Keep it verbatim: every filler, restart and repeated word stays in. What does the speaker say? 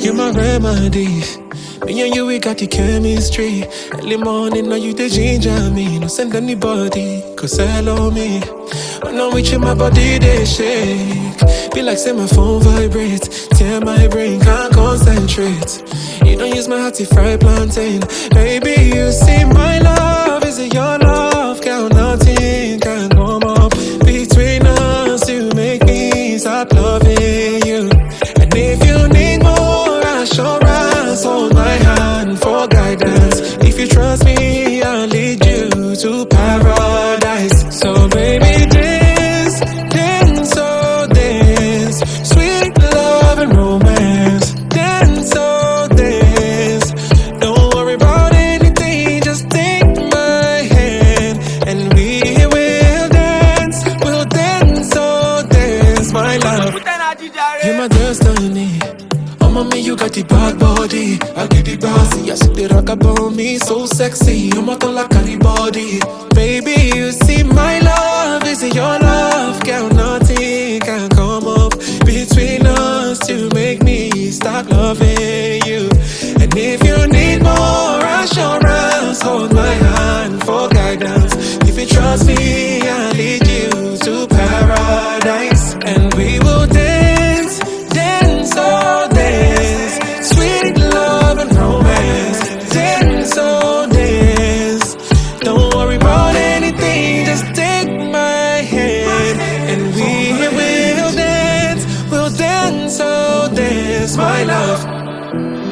you my remedy. Me and you, we got the chemistry. Early morning, now you the ginger me. No send anybody, cause hello me. I know which in my body they shake. Be like say my phone vibrates. Tear my brain, can't concentrate. You don't use my heart to fry plantain. Baby, you see my love, is it your love? Count nothing can come up between us. You make me stop loving you. And if you need more assurance, hold my hand for guidance. If you trust me, I'll lead you to paradise. So baby, dance, dance, oh dance. Sweet love and romance. Dance, oh dance. Don't worry about anything, just take my hand and we will dance. We'll dance, oh dance, my love. You're my destiny. Oh, mommy, you got the bad body. I get the bossy. I see the rock about me, so sexy. I'm not like a body. Baby, you see my love, is it your love? Girl, nothing can come up between us to make me stop loving you. And if you need more assurance, hold my hand for guidance. If you trust me, I'll lead you to paradise. And we will dance, dance, oh dance. Sweet love and romance. Dance, oh dance. Don't worry about anything, just take my hand and we will dance. We'll dance, oh dance, my love.